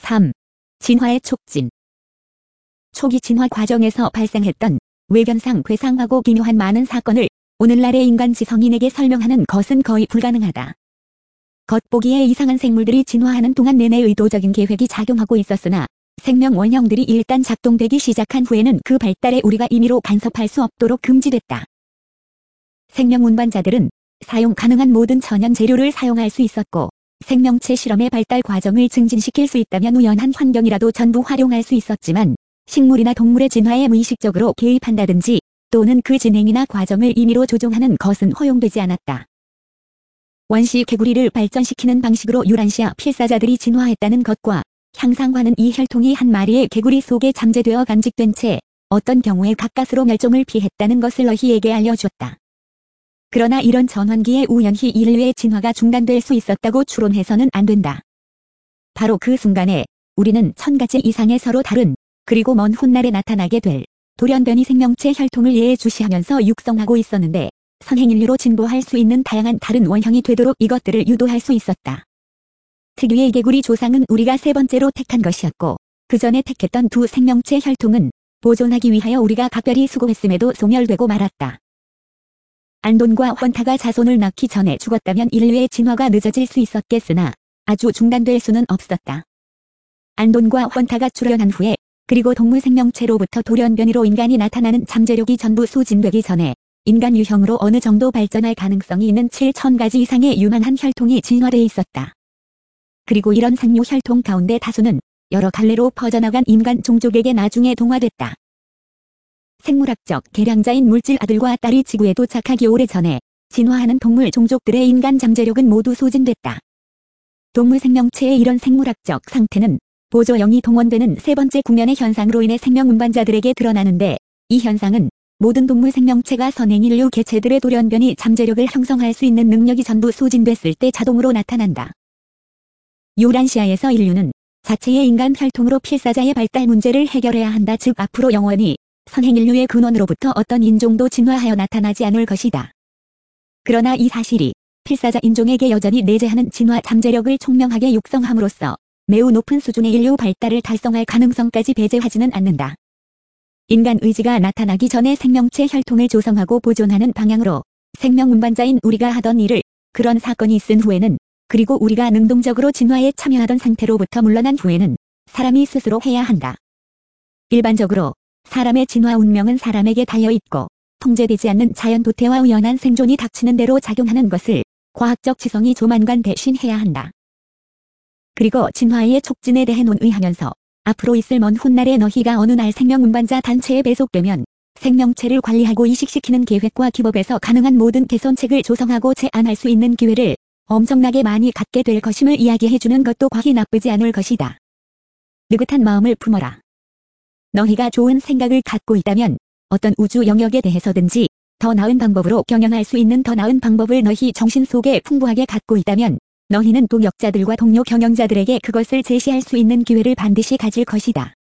3. 진화의 촉진. 초기 진화 과정에서 발생했던 외견상, 괴상하고 기묘한 많은 사건을 오늘날의 인간 지성인에게 설명하는 것은 거의 불가능하다. 겉보기에 이상한 생물들이 진화하는 동안 내내 의도적인 계획이 작용하고 있었으나 생명 원형들이 일단 작동되기 시작한 후에는 그 발달에 우리가 임의로 간섭할 수 없도록 금지됐다. 생명 운반자들은 사용 가능한 모든 천연 재료를 사용할 수 있었고 생명체 실험의 발달 과정을 증진시킬 수 있다면 우연한 환경이라도 전부 활용할 수 있었지만 식물이나 동물의 진화에 무의식적으로 개입한다든지 또는 그 진행이나 과정을 임의로 조종하는 것은 허용되지 않았다. 원시 개구리를 발전시키는 방식으로 유란시아 필사자들이 진화했다는 것과 향상과는 이 혈통이 한 마리의 개구리 속에 잠재되어 간직된 채 어떤 경우에 가까스로 멸종을 피했다는 것을 너희에게 알려주었다. 그러나 이런 전환기에 우연히 인류의 진화가 중단될 수 있었다고 추론해서는 안 된다. 바로 그 순간에 우리는 1000가지 이상의 서로 다른 그리고 먼 훗날에 나타나게 될 돌연변이 생명체 혈통을 예주시하면서 육성하고 있었는데 선행인류로 진보할 수 있는 다양한 다른 원형이 되도록 이것들을 유도할 수 있었다. 특유의 개구리 조상은 우리가 세 번째로 택한 것이었고 그 전에 택했던 두 생명체 혈통은 보존하기 위하여 우리가 각별히 수고했음에도 소멸되고 말았다. 안돈과 헌타가 자손을 낳기 전에 죽었다면 인류의 진화가 늦어질 수 있었겠으나 아주 중단될 수는 없었다. 안돈과 헌타가 출현한 후에 그리고 동물 생명체로부터 돌연변이로 인간이 나타나는 잠재력이 전부 소진되기 전에 인간 유형으로 어느 정도 발전할 가능성이 있는 7000가지 이상의 유망한 혈통이 진화되어 있었다. 그리고 이런 상류 혈통 가운데 다수는 여러 갈래로 퍼져나간 인간 종족에게 나중에 동화됐다. 생물학적 계량자인 물질 아들과 딸이 지구에 도착하기 오래전에 진화하는 동물 종족들의 인간 잠재력은 모두 소진됐다. 동물 생명체의 이런 생물학적 상태는 보조영이 동원되는 세 번째 국면의 현상으로 인해 생명 운반자들에게 드러나는데 이 현상은 모든 동물 생명체가 선행인류 개체들의 돌연변이 잠재력을 형성할 수 있는 능력이 전부 소진됐을 때 자동으로 나타난다. 유란시아에서 인류는 자체의 인간 혈통으로 필사자의 발달 문제를 해결해야 한다. 즉 앞으로 영원히 선행인류의 근원으로부터 어떤 인종도 진화하여 나타나지 않을 것이다. 그러나 이 사실이 필사자 인종에게 여전히 내재하는 진화 잠재력을 총명하게 육성함으로써 매우 높은 수준의 인류 발달을 달성할 가능성까지 배제하지는 않는다. 인간 의지가 나타나기 전에 생명체 혈통을 조성하고 보존하는 방향으로 생명 운반자인 우리가 하던 일을 그런 사건이 있은 후에는 그리고 우리가 능동적으로 진화에 참여하던 상태로부터 물러난 후에는 사람이 스스로 해야 한다. 일반적으로 사람의 진화 운명은 사람에게 달려있고 통제되지 않는 자연 도태와 우연한 생존이 닥치는 대로 작용하는 것을 과학적 지성이 조만간 대신해야 한다. 그리고 진화의 촉진에 대해 논의하면서 앞으로 있을 먼 훗날에 너희가 어느 날 생명 운반자 단체에 배속되면 생명체를 관리하고 이식시키는 계획과 기법에서 가능한 모든 개선책을 조성하고 제안할 수 있는 기회를 엄청나게 많이 갖게 될 것임을 이야기해주는 것도 과히 나쁘지 않을 것이다. 느긋한 마음을 품어라. 너희가 좋은 생각을 갖고 있다면 어떤 우주 영역에 대해서든지 더 나은 방법으로 경영할 수 있는 더 나은 방법을 너희 정신 속에 풍부하게 갖고 있다면 너희는 동역자들과 동료 경영자들에게 그것을 제시할 수 있는 기회를 반드시 가질 것이다.